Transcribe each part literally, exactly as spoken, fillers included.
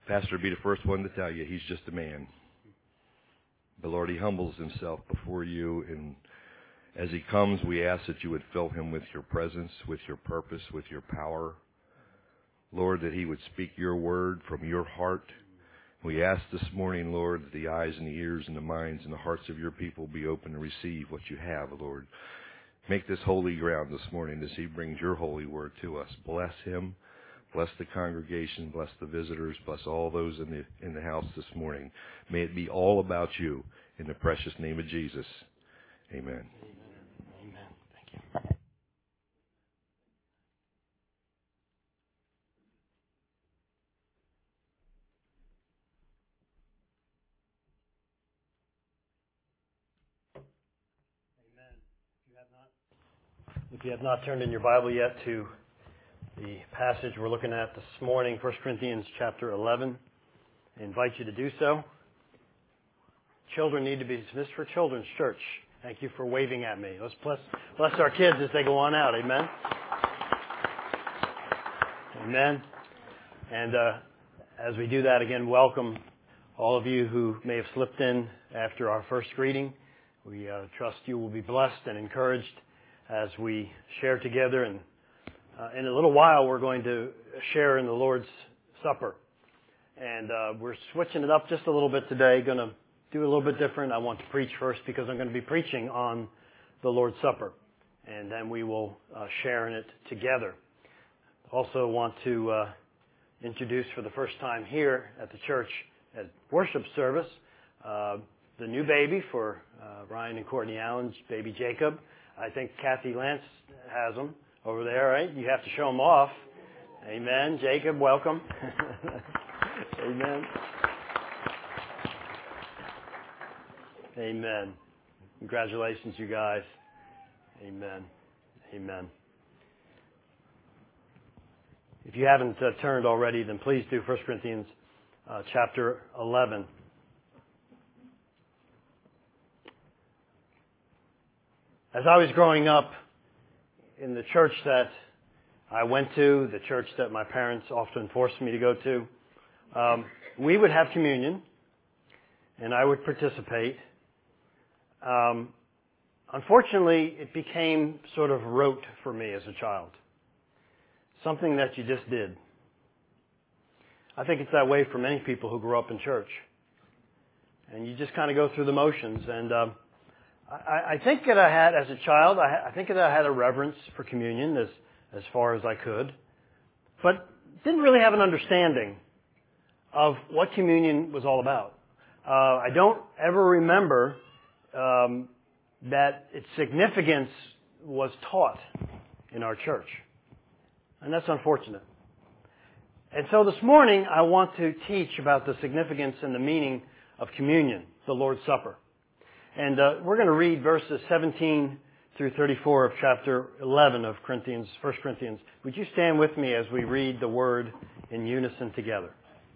Pastor will be the first one to tell you he's just a man. But Lord, he humbles himself before you, and as he comes, we ask that you would fill him with your presence, with your purpose, with your power. Lord, that he would speak your word from your heart. We ask this morning, Lord, that the eyes and the ears and the minds and the hearts of your people be open to receive what you have, Lord. Make this holy ground this morning as he brings your holy word to us. Bless him. Bless the congregation. Bless the visitors. Bless all those in the in the house this morning. May it be all about you in the precious name of Jesus. Amen. Amen. Thank you. If you have not turned in your Bible yet to the passage we're looking at this morning, First Corinthians chapter eleven, I invite you to do so. Children need to be dismissed for Children's Church. Thank you for waving at me. Let's bless, bless our kids as they go on out. Amen? Amen. And uh, as we do that, again, welcome all of you who may have slipped in after our first greeting. We uh, trust you will be blessed and encouraged as we share together. And uh, in a little while, we're going to share in the Lord's Supper. And uh, we're switching it up just a little bit today. Going to do a little bit different. I want to preach first because I'm going to be preaching on the Lord's Supper. And then we will uh, share in it together. Also want to uh, introduce for the first time here at the church at worship service uh, the new baby for uh, Ryan and Courtney Allen's baby Jacob. I think Kathy Lance has them over there, right? You have to show them off. Amen. Jacob, welcome. Amen. Amen. Congratulations, you guys. Amen. Amen. If you haven't uh, turned already, then please do First Corinthians uh, chapter eleven. As I was growing up in the church that I went to, the church that my parents often forced me to go to, um, we would have communion, and I would participate. Um, unfortunately, it became sort of rote for me as a child. Something that you just did. I think it's that way for many people who grew up in church. And you just kind of go through the motions. And um, I, I think that I had, as a child, I, I think that I had a reverence for communion as, as far as I could. But didn't really have an understanding of what communion was all about. Uh, I don't ever remember um, that its significance was taught in our church. And that's unfortunate. And so this morning, I want to teach about the significance and the meaning of communion, the Lord's Supper. And uh, we're going to read verses seventeen through thirty-four of chapter eleven of Corinthians, First Corinthians. Would you stand with me as we read the word in unison together?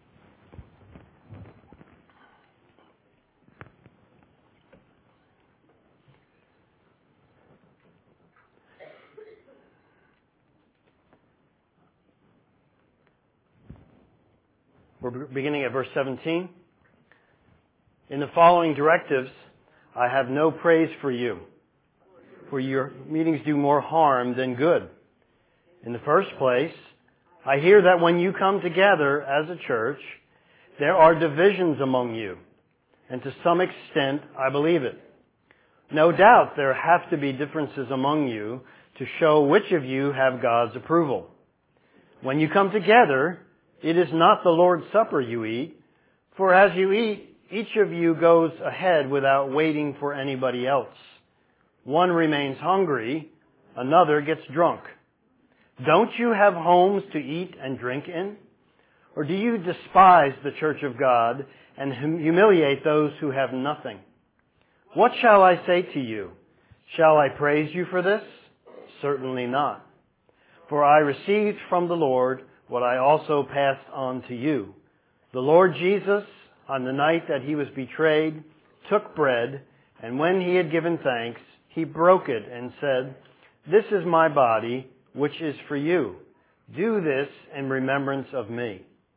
We're beginning at verse seventeen. In the following directives, I have no praise for you, for your meetings do more harm than good. In the first place, I hear that when you come together as a church, there are divisions among you, and to some extent, I believe it. No doubt there have to be differences among you to show which of you have God's approval. When you come together, it is not the Lord's Supper you eat, for as you eat, each of you goes ahead without waiting for anybody else. One remains hungry, another gets drunk. Don't you have homes to eat and drink in? Or do you despise the church of God and hum- humiliate those who have nothing? What shall I say to you? Shall I praise you for this? Certainly not. For I received from the Lord what I also passed on to you. The Lord Jesus, on the night that he was betrayed, took bread, and when he had given thanks, he broke it and said, "This is my body, which is for you. Do this in remembrance of me."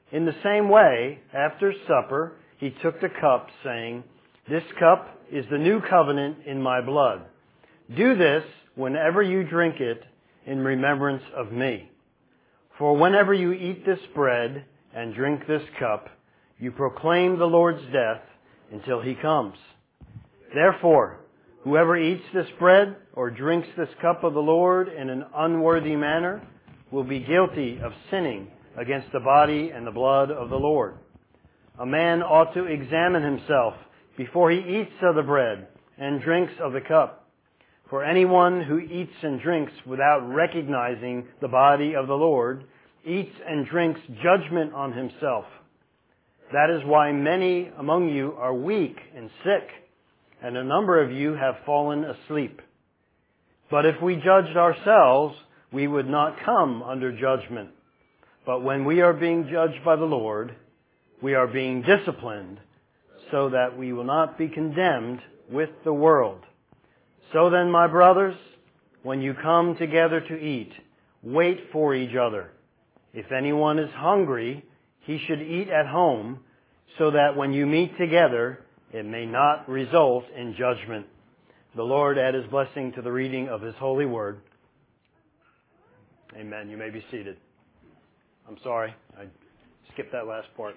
In the same way, after supper, he took the cup, saying, "This cup is the new covenant in my blood. Do this whenever you drink it in remembrance of me. For whenever you eat this bread and drink this cup, you proclaim the Lord's death until he comes. Therefore, whoever eats this bread or drinks this cup of the Lord in an unworthy manner will be guilty of sinning against the body and the blood of the Lord. A man ought to examine himself before he eats of the bread and drinks of the cup. For anyone who eats and drinks without recognizing the body of the Lord eats and drinks judgment on himself. That is why many among you are weak and sick, and a number of you have fallen asleep. But if we judged ourselves, we would not come under judgment. But when we are being judged by the Lord, we are being disciplined so that we will not be condemned with the world. So then, my brothers, when you come together to eat, wait for each other. If anyone is hungry, he should eat at home, so that when you meet together, it may not result in judgment. The Lord add His blessing to the reading of His holy word. Amen. You may be seated. I'm sorry, I skipped that last part.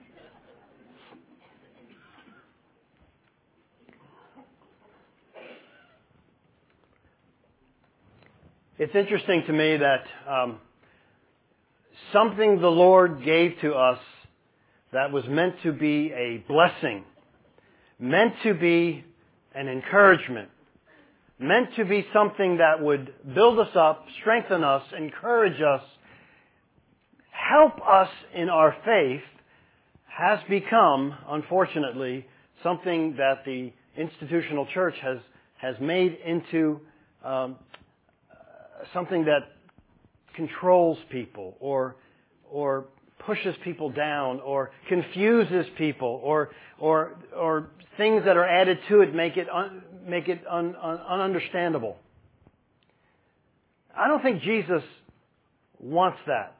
It's interesting to me that um, something the Lord gave to us that was meant to be a blessing, meant to be an encouragement, meant to be something that would build us up, strengthen us, encourage us, help us in our faith, has become, unfortunately, something that the institutional church has, has made into um, something that controls people or or pushes people down or confuses people or or or things that are added to it make it un, make it un, un, ununderstandable. I don't think Jesus wants that.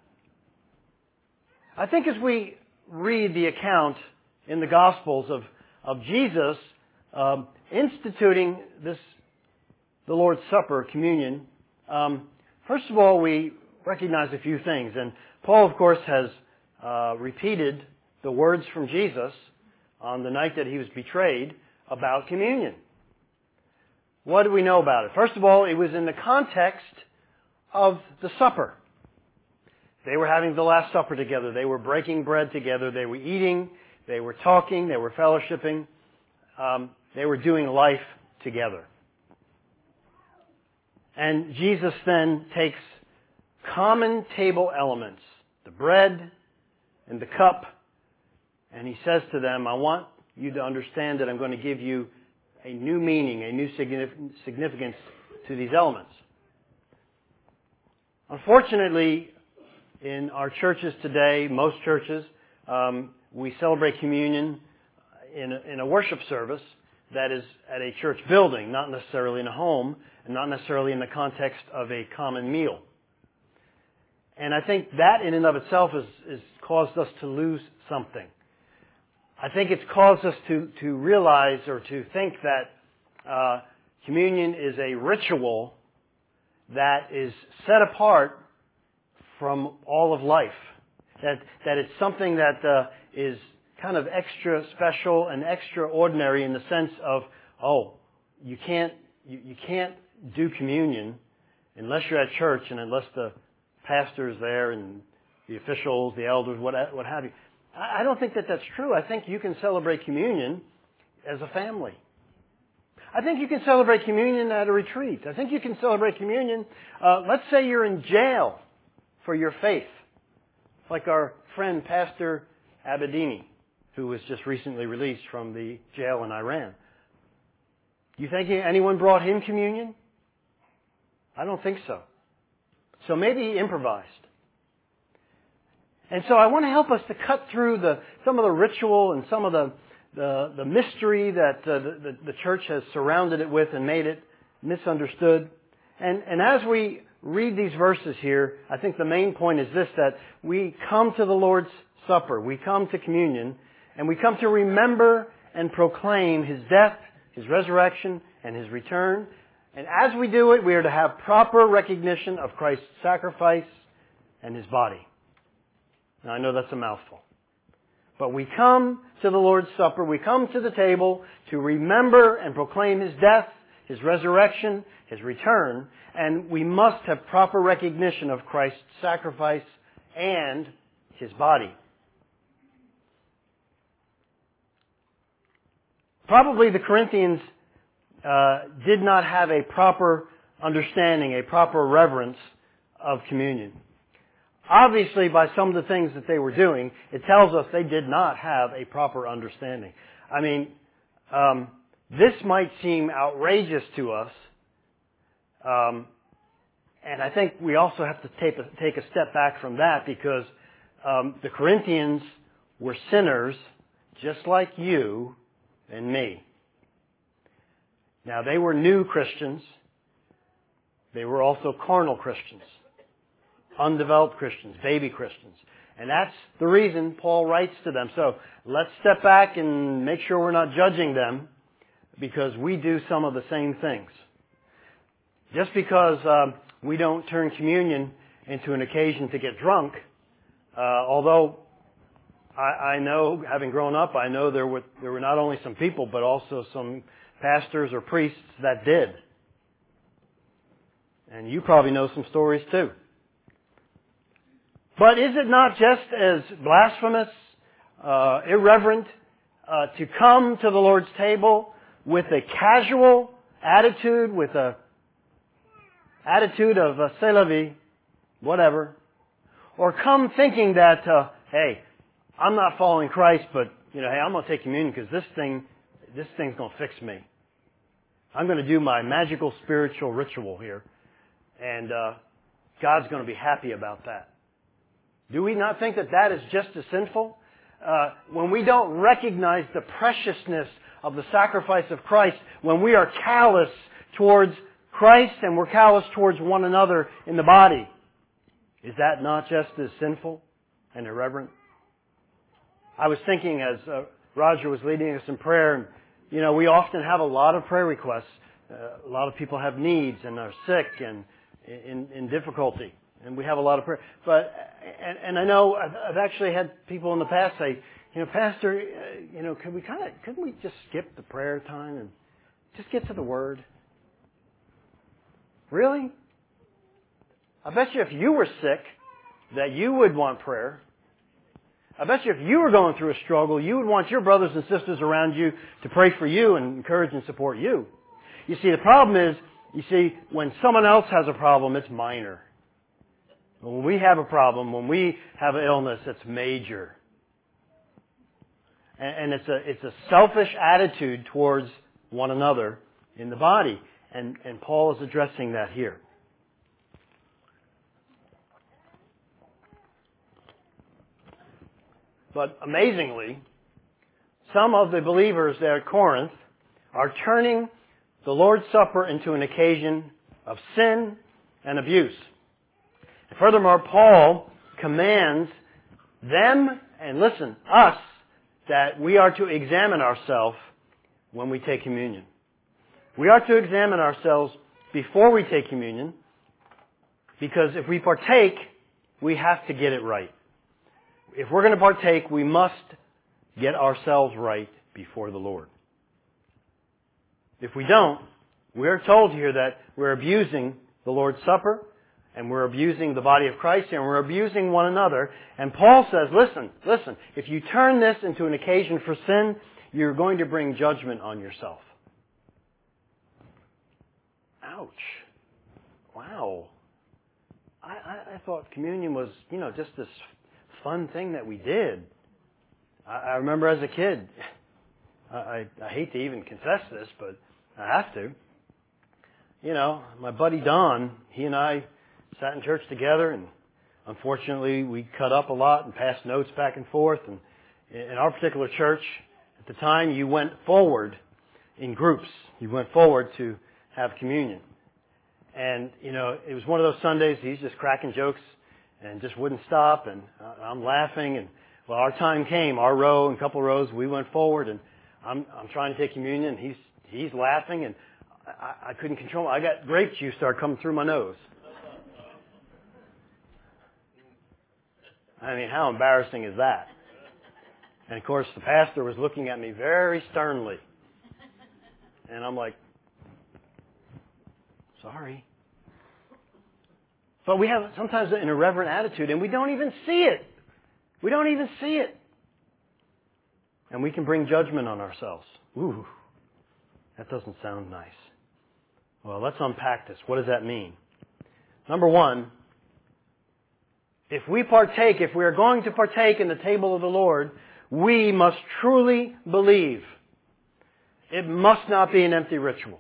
I think as we read the account in the Gospels of of Jesus um, instituting this the Lord's Supper, communion. Um, first of all, we recognize a few things. And Paul, of course, has uh, repeated the words from Jesus on the night that he was betrayed about communion. What do we know about it? First of all, it was in the context of the supper. They were having the Last Supper together. They were breaking bread together. They were eating. They were talking. They were fellowshipping. Um, they were doing life together. And Jesus then takes common table elements, the bread and the cup, and He says to them, I want you to understand that I'm going to give you a new meaning, a new significance to these elements. Unfortunately, in our churches today, most churches, um, we celebrate communion in a, in a worship service that is at a church building, not necessarily in a home, and not necessarily in the context of a common meal. And I think that in and of itself has, has caused us to lose something. I think it's caused us to, to realize or to think that uh, communion is a ritual that is set apart from all of life. That, that it's something that uh, is kind of extra special and extraordinary in the sense of, oh, you can't, you, you can't do communion unless you're at church and unless the pastor is there and the officials, the elders, what, what have you. I don't think that that's true. I think you can celebrate communion as a family. I think you can celebrate communion at a retreat. I think you can celebrate communion. Uh, let's say you're in jail for your faith, like our friend Pastor Abedini, who was just recently released from the jail in Iran. Do you think anyone brought him communion? I don't think so. So maybe he improvised. And so I want to help us to cut through the some of the ritual and some of the the, the mystery that uh, the, the church has surrounded it with and made it misunderstood. And, and as we read these verses here, I think the main point is this, that we come to the Lord's Supper. We come to communion, and we come to remember and proclaim His death, His resurrection, and His return. And as we do it, we are to have proper recognition of Christ's sacrifice and His body. Now, I know that's a mouthful. But we come to the Lord's Supper, we come to the table to remember and proclaim His death, His resurrection, His return, and we must have proper recognition of Christ's sacrifice and His body. Probably the Corinthians uh, did not have a proper understanding, a proper reverence of communion. Obviously, by some of the things that they were doing, it tells us they did not have a proper understanding. I mean, um, this might seem outrageous to us, um, and I think we also have to take a, take a step back from that because um, the Corinthians were sinners just like you and me. Now, they were new Christians. They were also carnal Christians. Undeveloped Christians, baby Christians. And that's the reason Paul writes to them. So let's step back and make sure we're not judging them because we do some of the same things. Just because uh, we don't turn communion into an occasion to get drunk, uh, although I, I know, having grown up, I know there were, there were not only some people but also some pastors or priests that did. And you probably know some stories too. But is it not just as blasphemous, uh, irreverent, uh, to come to the Lord's table with a casual attitude, with a attitude of uh, c'est la vie, whatever, or come thinking that, uh, hey, I'm not following Christ, but you know, hey, I'm going to take communion because this thing, this thing's going to fix me. I'm going to do my magical spiritual ritual here, and uh, God's going to be happy about that. Do we not think that that is just as sinful? Uh, when we don't recognize the preciousness of the sacrifice of Christ, when we are callous towards Christ and we're callous towards one another in the body, is that not just as sinful and irreverent? I was thinking as uh, Roger was leading us in prayer, and, you know, we often have a lot of prayer requests. Uh, a lot of people have needs and are sick and in, in difficulty. And we have a lot of prayer. But, and, and I know I've, I've actually had people in the past say, you know, Pastor, uh, you know, could we kind of, couldn't we just skip the prayer time and just get to the Word? Really? I bet you if you were sick, that you would want prayer. I bet you if you were going through a struggle, you would want your brothers and sisters around you to pray for you and encourage and support you. You see, the problem is, you see, when someone else has a problem, it's minor. When we have a problem, when we have an illness, it's major. And, and it's a it's a selfish attitude towards one another in the body. And, and Paul is addressing that here. But amazingly, some of the believers there at Corinth are turning the Lord's Supper into an occasion of sin and abuse. Furthermore, Paul commands them, and listen, us, that we are to examine ourselves when we take communion. We are to examine ourselves before we take communion, because if we partake, we have to get it right. If we're going to partake, we must get ourselves right before the Lord. If we don't, we're told here that we're abusing the Lord's Supper, and we're abusing the body of Christ, and we're abusing one another. And Paul says, listen, listen, if you turn this into an occasion for sin, you're going to bring judgment on yourself. Ouch. Wow. I, I, I thought communion was, you know, just this fun thing that we did. I, I remember as a kid, I, I, I hate to even confess this, but I have to. You know, my buddy Don, he and I sat in church together, and unfortunately we cut up a lot and passed notes back and forth. And in our particular church, at the time, you went forward in groups. You went forward to have communion. And, you know, it was one of those Sundays, he's just cracking jokes and just wouldn't stop, and I'm laughing. And Well, our time came, our row and a couple rows, we went forward, and I'm I'm trying to take communion, and he's he's laughing, and I, I couldn't control him. I got grape juice started coming through my nose. I mean, how embarrassing is that? And of course, the pastor was looking at me very sternly. And I'm like, sorry. But we have sometimes an irreverent attitude, and we don't even see it. We don't even see it. And we can bring judgment on ourselves. Ooh, that doesn't sound nice. Well, let's unpack this. What does that mean? Number one, if we partake, if we are going to partake in the table of the Lord, we must truly believe. It must not be an empty ritual.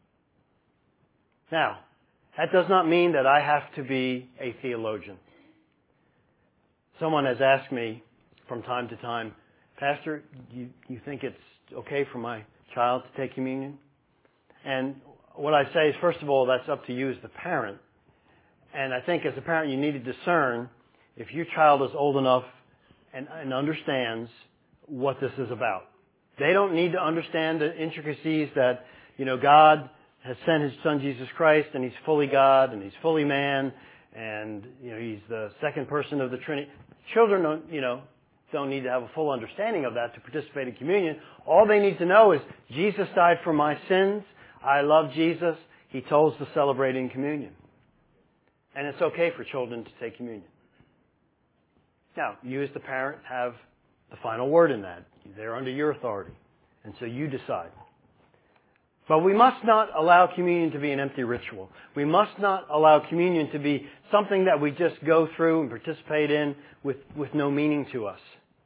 Now, that does not mean that I have to be a theologian. Someone has asked me from time to time, Pastor, you, you think it's okay for my child to take communion? And what I say is, first of all, that's up to you as the parent. And I think as a parent, you need to discern if your child is old enough and, and understands what this is about. They don't need to understand the intricacies that, you know, God has sent His Son Jesus Christ, and He's fully God, and He's fully man, and, you know, He's the second person of the Trinity. Children don't, you know, don't need to have a full understanding of that to participate in communion. All they need to know is Jesus died for my sins. I love Jesus. He told us to celebrate in communion. And it's okay for children to take communion. Now, you as the parent have the final word in that. They're under your authority. And so you decide. But we must not allow communion to be an empty ritual. We must not allow communion to be something that we just go through and participate in with, with no meaning to us.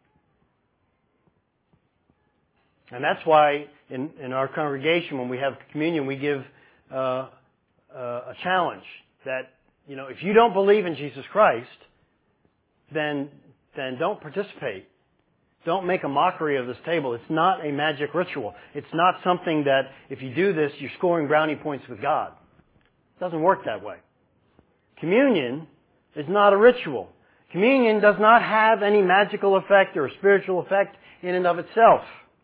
And that's why in, in our congregation, when we have communion, we give uh, uh, a challenge that, you know, if you don't believe in Jesus Christ, then then don't participate. Don't make a mockery of this table. It's not a magic ritual. It's not something that if you do this, you're scoring brownie points with God. It doesn't work that way. Communion is not a ritual. Communion does not have any magical effect or spiritual effect in and of itself.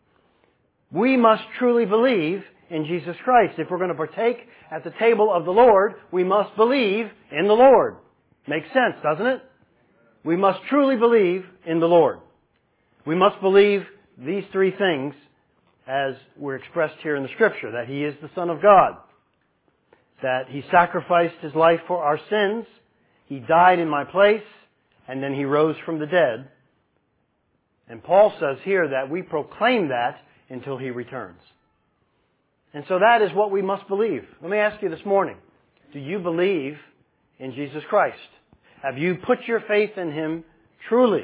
We must truly believe in Jesus Christ. If we're going to partake at the table of the Lord, we must believe in the Lord. Makes sense, doesn't it? We must truly believe in the Lord. We must believe these three things as were expressed here in the Scripture. That He is the Son of God. That He sacrificed His life for our sins. He died in my place. And then He rose from the dead. And Paul says here that we proclaim that until He returns. And so that is what we must believe. Let me ask you this morning. Do you believe in Jesus Christ? Have you put your faith in Him truly?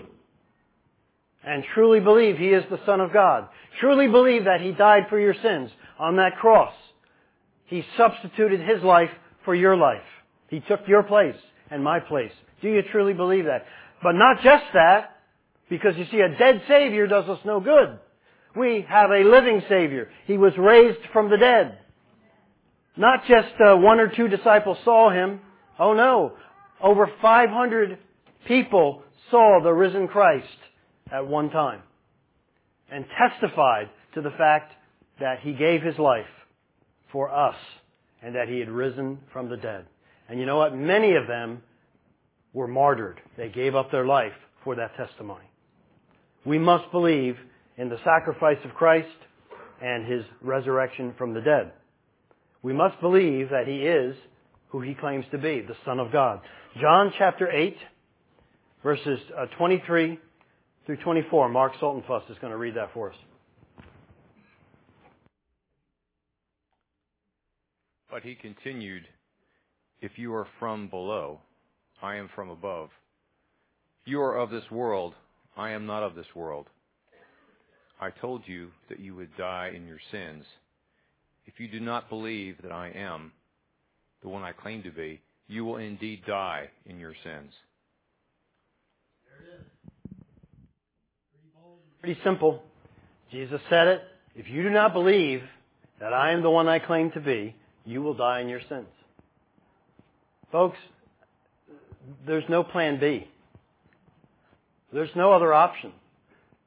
And truly believe He is the Son of God? Truly believe that He died for your sins on that cross? He substituted His life for your life. He took your place and my place. Do you truly believe that? But not just that, because you see, a dead Savior does us no good. We have a living Savior. He was raised from the dead. Not just uh, one or two disciples saw Him. Oh no. Over five hundred people saw the risen Christ at one time and testified to the fact that He gave His life for us and that He had risen from the dead. And you know what? Many of them were martyred. They gave up their life for that testimony. We must believe in the sacrifice of Christ and His resurrection from the dead. We must believe that He is who He claims to be, the Son of God. John chapter eight, verses uh, twenty-three through twenty-four. Mark Saltonfuss is going to read that for us. But He continued, "If you are from below, I am from above. You are of this world, I am not of this world. I told you that you would die in your sins. If you do not believe that I am the one I claim to be, you will indeed die in your sins." There it is. Pretty bold. Pretty simple. Jesus said it. If you do not believe that I am the one I claim to be, you will die in your sins. Folks, there's no plan B. There's no other option.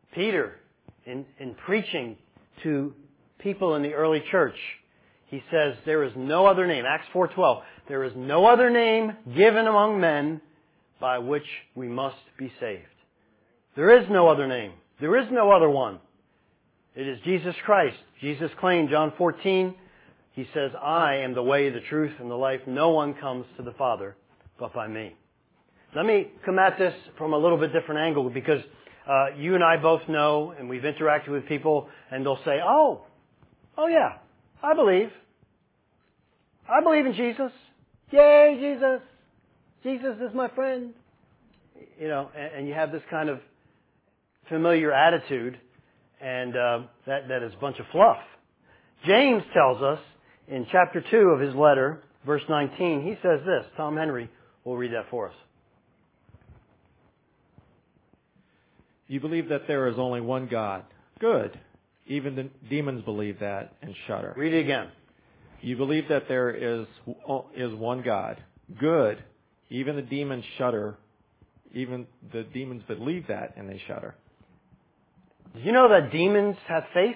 Peter, in, in preaching to people in the early church, he says, there is no other name, Acts four twelve, there is no other name given among men by which we must be saved. There is no other name. There is no other one. It is Jesus Christ. Jesus claimed, John fourteen, He says, I am the way, the truth, and the life. No one comes to the Father but by me. Let me come at this from a little bit different angle, because uh, you and I both know, and we've interacted with people, and they'll say, oh, oh yeah, I believe. I believe in Jesus. Yay, Jesus. Jesus is my friend. You know, and, and you have this kind of familiar attitude, and uh, that, that is a bunch of fluff. James tells us in chapter two of his letter, verse nineteen, he says this. Tom Henry will read that for us. You believe that there is only one God. Good. Even the demons believe that and shudder. Read it again. You believe that there is is one God. Good. Even the demons shudder. Even the demons believe that and they shudder. Did you know that demons have faith?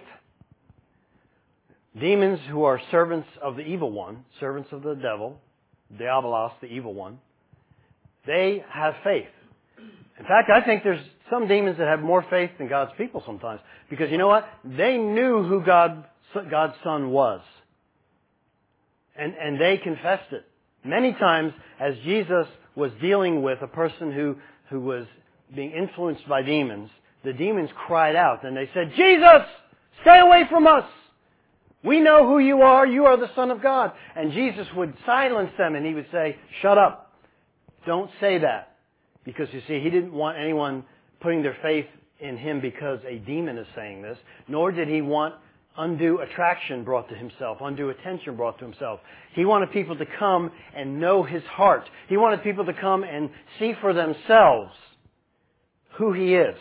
Demons who are servants of the evil one, servants of the devil, Diabolos, the evil one, they have faith. In fact, I think there's some demons that have more faith than God's people sometimes. Because you know what? They knew who God, God's Son was. And, and they confessed it. Many times, as Jesus was dealing with a person who, who was being influenced by demons, the demons cried out and they said, Jesus, stay away from us. We know who you are. You are the Son of God. And Jesus would silence them and he would say, shut up. Don't say that. Because you see, he didn't want anyone putting their faith in him because a demon is saying this, nor did he want undue attraction brought to himself, undue attention brought to himself. He wanted people to come and know his heart. He wanted people to come and see for themselves who he is.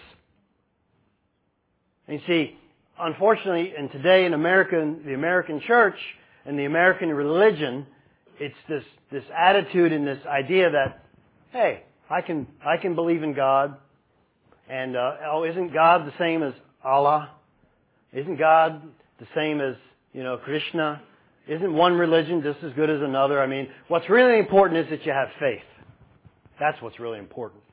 And you see, unfortunately, and today in America, the American church and the American religion, it's this, this attitude and this idea that, hey, I can, I can believe in God. And, uh, oh, isn't God the same as Allah? Isn't God the same as, you know, Krishna? Isn't one religion just as good as another? I mean, what's really important is that you have faith. That's what's really important.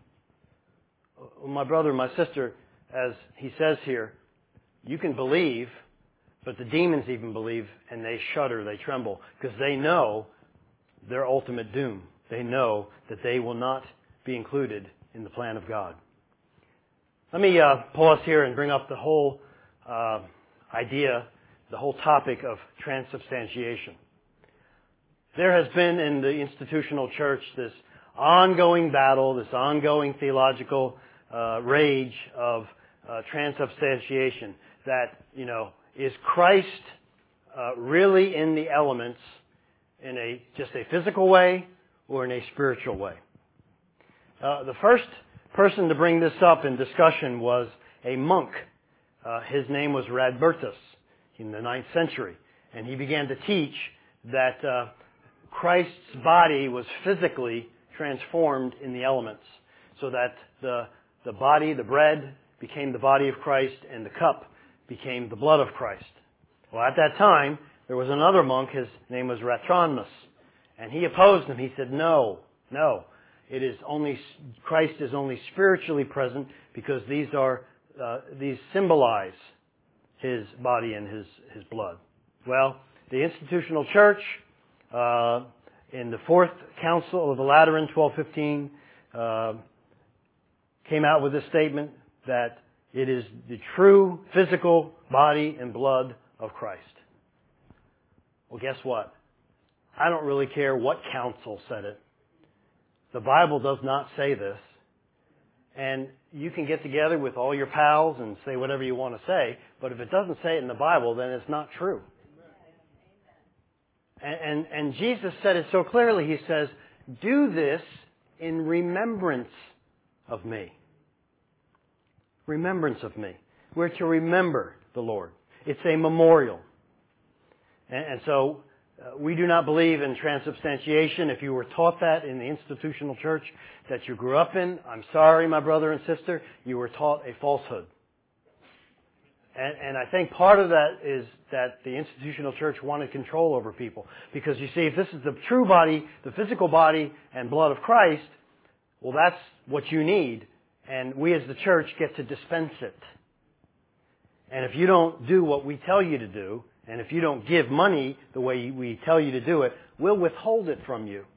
My brother, my sister, as he says here, you can believe, but the demons even believe, and they shudder, they tremble, because they know their ultimate doom. They know that they will not be included in the plan of God. Let me uh, pause here and bring up the whole uh, idea, the whole topic of transubstantiation. There has been in the institutional church this ongoing battle, this ongoing theological uh, rage of uh, transubstantiation. That, you know, is Christ uh, really in the elements in a just a physical way or in a spiritual way? Uh, the first person to bring this up in discussion was a monk. Uh, his name was Radbertus in the ninth century. And he began to teach that uh, Christ's body was physically transformed in the elements. So that the, the body, the bread, became the body of Christ and the cup became the blood of Christ. Well, at that time, there was another monk. His name was Ratronmus. And he opposed him. He said, no, no. It is only, Christ is only spiritually present because these are, uh, these symbolize his body and his, his blood. Well, the institutional church, uh, in the Fourth Council of the Lateran, twelve fifteen, uh, came out with a statement that it is the true physical body and blood of Christ. Well, guess what? I don't really care what council said it. The Bible does not say this. And you can get together with all your pals and say whatever you want to say, but if it doesn't say it in the Bible, then it's not true. And, and, and Jesus said it so clearly. He says, do this in remembrance of me. Remembrance of me. We're to remember the Lord. It's a memorial. And, and so uh, we do not believe in transubstantiation. If you were taught that in the institutional church that you grew up in, I'm sorry, my brother and sister, you were taught a falsehood. And, and I think part of that is that the institutional church wanted control over people. Because you see, if this is the true body, the physical body and blood of Christ, well, that's what you need. And we as the church get to dispense it. And if you don't do what we tell you to do, and if you don't give money the way we tell you to do it, we'll withhold it from you.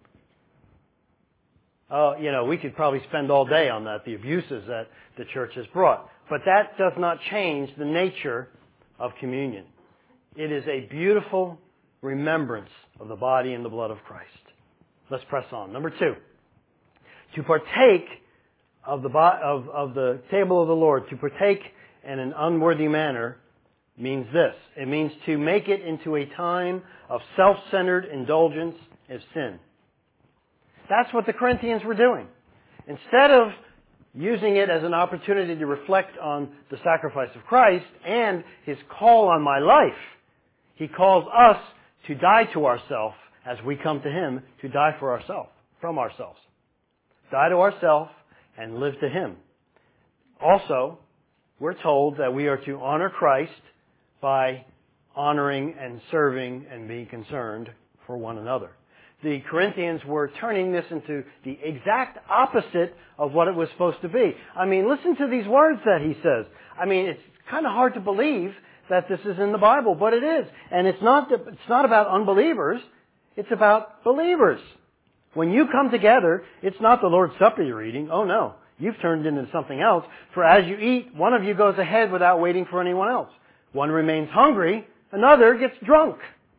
Uh, you know, we could probably spend all day on that, the abuses that the church has brought. But that does not change the nature of communion. It is a beautiful remembrance of the body and the blood of Christ. Let's press on. Number two, to partake of the, of, of the table of the Lord, to partake in an unworthy manner, means this. It means to make it into a time of self-centered indulgence of sin. That's what the Corinthians were doing. Instead of using it as an opportunity to reflect on the sacrifice of Christ and His call on my life, He calls us to die to ourselves as we come to Him, to die for ourselves, from ourselves. Die to ourselves and live to Him. Also, we're told that we are to honor Christ by honoring and serving and being concerned for one another. The Corinthians were turning this into the exact opposite of what it was supposed to be. I mean, listen to these words that he says. I mean, it's kind of hard to believe that this is in the Bible, but it is. And it's not, it's not about unbelievers. It's about believers. When you come together, it's not the Lord's Supper you're eating. Oh no. You've turned into something else. For as you eat, one of you goes ahead without waiting for anyone else. One remains hungry, another gets drunk.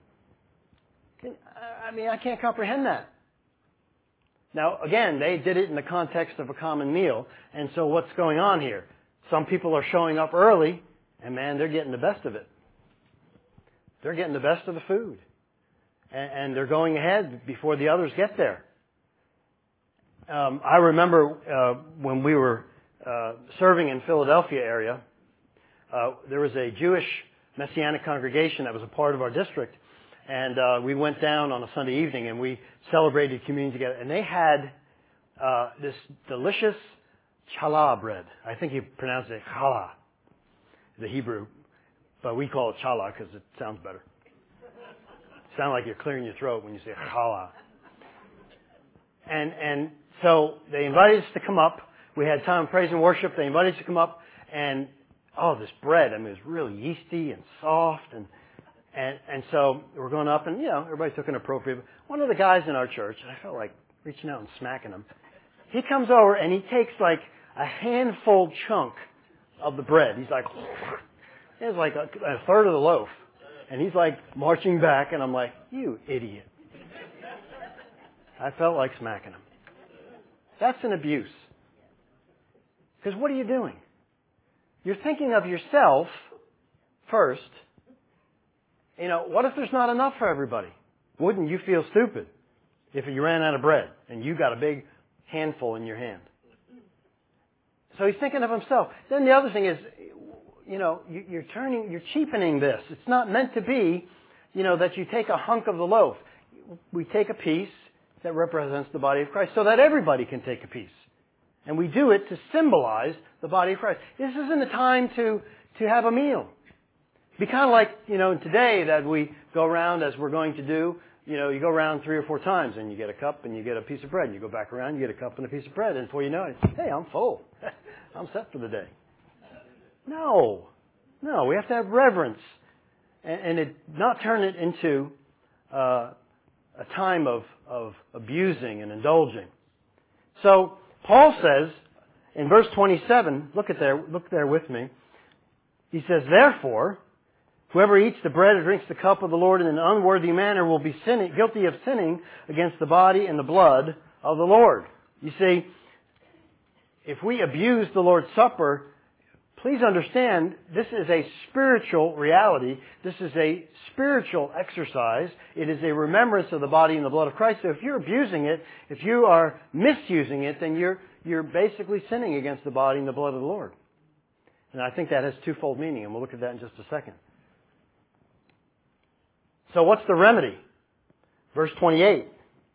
I mean, I can't comprehend that. Now, again, they did it in the context of a common meal. And so what's going on here? Some people are showing up early, and man, they're getting the best of it. They're getting the best of the food. And, and they're going ahead before the others get there. Um, I remember uh, when we were uh, serving in Philadelphia area, uh, there was a Jewish Messianic congregation that was a part of our district. And uh, we went down on a Sunday evening and we celebrated communion together. And they had uh, this delicious challah bread. I think you pronounce it challah, the Hebrew. But we call it challah because it sounds better. It sounds like you're clearing your throat when you say challah. And, and so they invited us to come up. We had time of praise and worship. They invited us to come up. And, oh, this bread, I mean, it was really yeasty and soft and And, and so we're going up, and, you know, everybody took an appropriate. One of the guys in our church, and I felt like reaching out and smacking him, he comes over and he takes like a handful chunk of the bread. He's like, it's like a, a third of the loaf. And he's like marching back, and I'm like, you idiot. I felt like smacking him. That's an abuse. Because what are you doing? You're thinking of yourself first. You know, what if there's not enough for everybody? Wouldn't you feel stupid if you ran out of bread and you got a big handful in your hand? So he's thinking of himself. Then the other thing is, you know, you're turning, you're cheapening this. It's not meant to be, you know, that you take a hunk of the loaf. We take a piece that represents the body of Christ so that everybody can take a piece. And we do it to symbolize the body of Christ. This isn't a time to, to have a meal. Be kind of like, you know, today that we go around as we're going to do, you know, you go around three or four times and you get a cup and you get a piece of bread. And you go back around, you get a cup and a piece of bread. And before you know it, hey, I'm full. I'm set for the day. No. No, we have to have reverence. And, and it, not turn it into uh, a time of, of abusing and indulging. So, Paul says in verse twenty-seven, look at there, look there with me. He says, therefore, whoever eats the bread or drinks the cup of the Lord in an unworthy manner will be sinning, guilty of sinning against the body and the blood of the Lord. You see, if we abuse the Lord's Supper, please understand this is a spiritual reality. This is a spiritual exercise. It is a remembrance of the body and the blood of Christ. So if you're abusing it, if you are misusing it, then you're, you're basically sinning against the body and the blood of the Lord. And I think that has twofold meaning, and we'll look at that in just a second. So what's the remedy? Verse twenty-eight.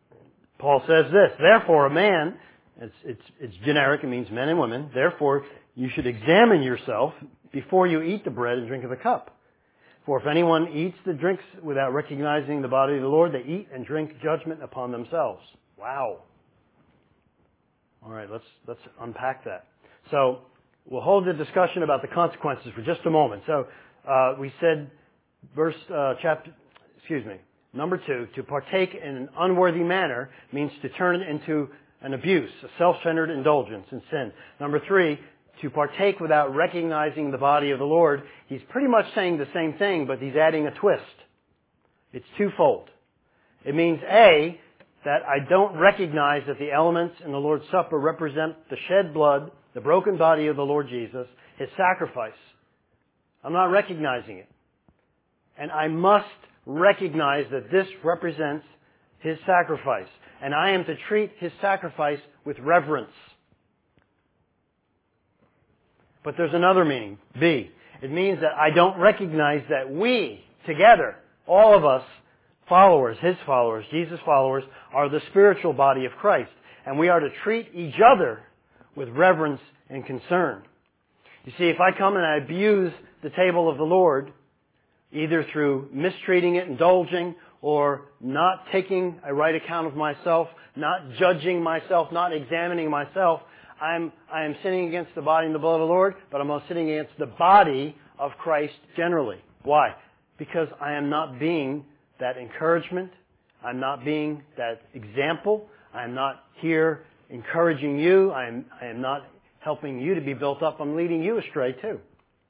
Paul says this, therefore a man, it's, it's, it's generic, it means men and women, therefore you should examine yourself before you eat the bread and drink of the cup. For if anyone eats the drinks without recognizing the body of the Lord, they eat and drink judgment upon themselves. Wow. All right, let's let's unpack that. So we'll hold the discussion about the consequences for just a moment. So uh, we said, verse uh, chapter, excuse me, number two, to partake in an unworthy manner means to turn it into an abuse, a self-centered indulgence in sin. Number three, to partake without recognizing the body of the Lord. He's pretty much saying the same thing, but he's adding a twist. It's twofold. It means, A, that I don't recognize that the elements in the Lord's Supper represent the shed blood, the broken body of the Lord Jesus, His sacrifice. I'm not recognizing it. And I must recognize that this represents His sacrifice. And I am to treat His sacrifice with reverence. But there's another meaning. B. It means that I don't recognize that we, together, all of us, followers, His followers, Jesus' followers, are the spiritual body of Christ. And we are to treat each other with reverence and concern. You see, if I come and I abuse the table of the Lord, either through mistreating it, indulging, or not taking a right account of myself, not judging myself, not examining myself, I'm, I am sinning against the body and the blood of the Lord, but I'm also sinning against the body of Christ generally. Why? Because I am not being that encouragement. I'm not being that example. I'm not here encouraging you. I am, I am not helping you to be built up. I'm leading you astray too.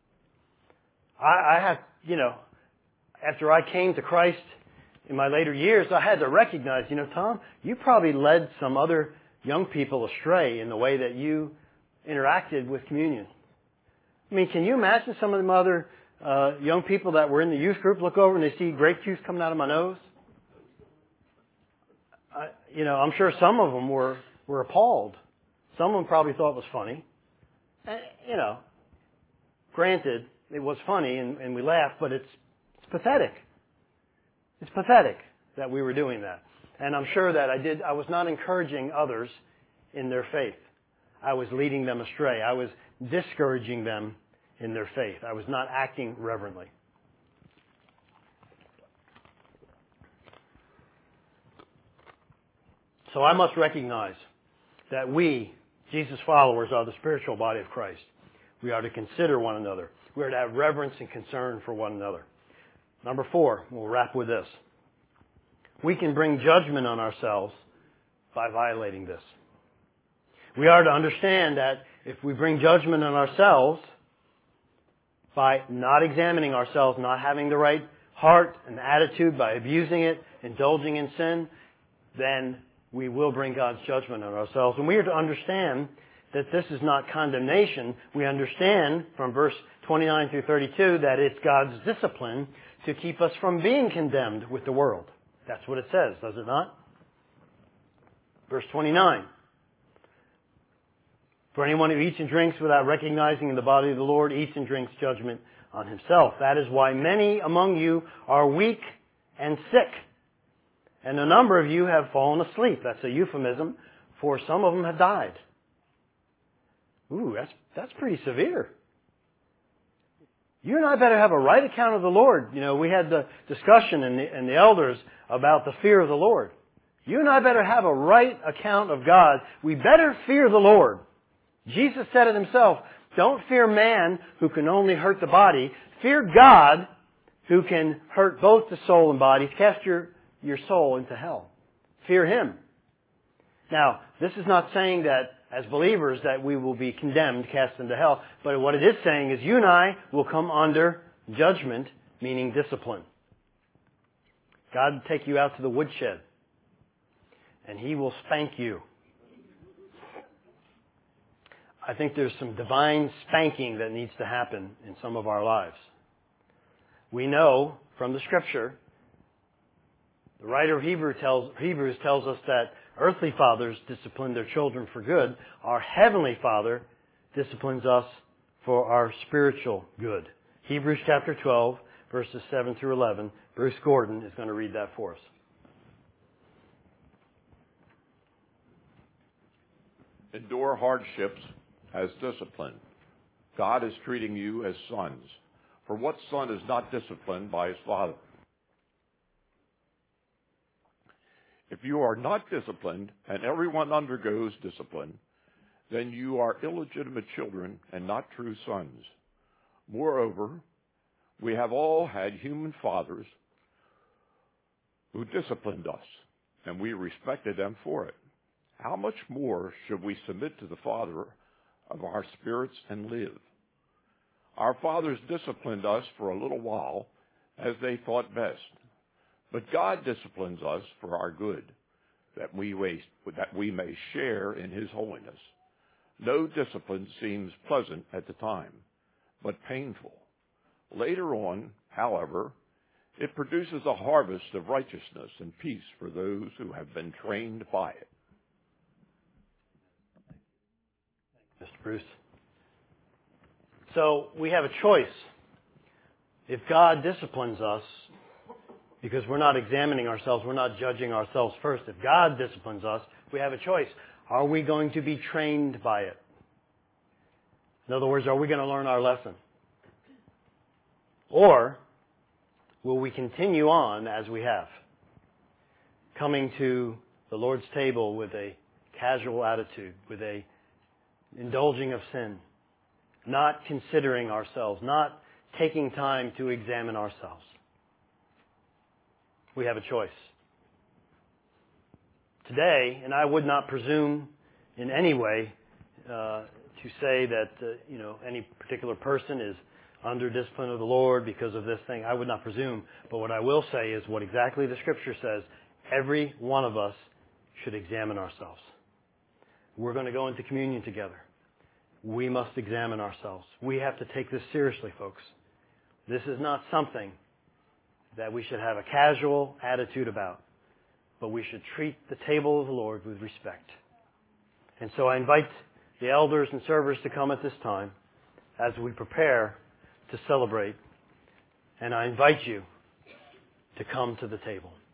I, I have, you know, after I came to Christ in my later years, I had to recognize, you know, Tom, you probably led some other young people astray in the way that you interacted with communion. I mean, can you imagine some of them other uh, young people that were in the youth group look over and they see grape juice coming out of my nose? I, you know, I'm sure some of them were, were appalled. Some of them probably thought it was funny. And, you know, granted, it was funny and, and we laughed, but it's, it's pathetic. It's pathetic that we were doing that. And I'm sure that I did, I was not encouraging others in their faith. I was leading them astray. I was discouraging them in their faith. I was not acting reverently. So I must recognize that we, Jesus' followers, are the spiritual body of Christ. We are to consider one another. We are to have reverence and concern for one another. Number four, we'll wrap with this. We can bring judgment on ourselves by violating this. We are to understand that if we bring judgment on ourselves by not examining ourselves, not having the right heart and attitude, by abusing it, indulging in sin, then we will bring God's judgment on ourselves. And we are to understand that this is not condemnation. We understand from verse twenty-nine through thirty-two that it's God's discipline to keep us from being condemned with the world. That's what it says, does it not? Verse twenty-nine. For anyone who eats and drinks without recognizing the body of the Lord eats and drinks judgment on himself. That is why many among you are weak and sick. And a number of you have fallen asleep. That's a euphemism, for some of them have died. Ooh, that's, that's pretty severe. You and I better have a right account of the Lord. You know, we had the discussion in the, in the elders about the fear of the Lord. You and I better have a right account of God. We better fear the Lord. Jesus said it himself, don't fear man who can only hurt the body. Fear God who can hurt both the soul and body. Cast your, your soul into hell. Fear Him. Now, this is not saying that as believers that we will be condemned, cast into hell. But what it is saying is you and I will come under judgment, meaning discipline. God will take you out to the woodshed and He will spank you. I think there's some divine spanking that needs to happen in some of our lives. We know from the Scripture, the writer of Hebrew tells, Hebrews tells us that earthly fathers discipline their children for good. Our Heavenly Father disciplines us for our spiritual good. Hebrews chapter twelve, verses seven through eleven. Bruce Gordon is going to read that for us. Endure hardships as discipline. God is treating you as sons. For what son is not disciplined by his father? If you are not disciplined, and everyone undergoes discipline, then you are illegitimate children and not true sons. Moreover, we have all had human fathers who disciplined us, and we respected them for it. How much more should we submit to the Father of our spirits and live? Our fathers disciplined us for a little while as they thought best. But God disciplines us for our good, that we, waste, that we may share in his holiness. No discipline seems pleasant at the time, but painful. Later on, however, it produces a harvest of righteousness and peace for those who have been trained by it. Mister Bruce. So we have a choice. If God disciplines us, because we're not examining ourselves, we're not judging ourselves first. If God disciplines us, we have a choice. Are we going to be trained by it? In other words, are we going to learn our lesson? Or will we continue on as we have, coming to the Lord's table with a casual attitude, with a indulging of sin, not considering ourselves, not taking time to examine ourselves? We have a choice. Today, and I would not presume in any way uh, to say that uh, you know any particular person is under discipline of the Lord because of this thing. I would not presume. But what I will say is what exactly the Scripture says. Every one of us should examine ourselves. We're going to go into communion together. We must examine ourselves. We have to take this seriously, folks. This is not something that we should have a casual attitude about, but we should treat the table of the Lord with respect. And so I invite the elders and servers to come at this time as we prepare to celebrate, and I invite you to come to the table.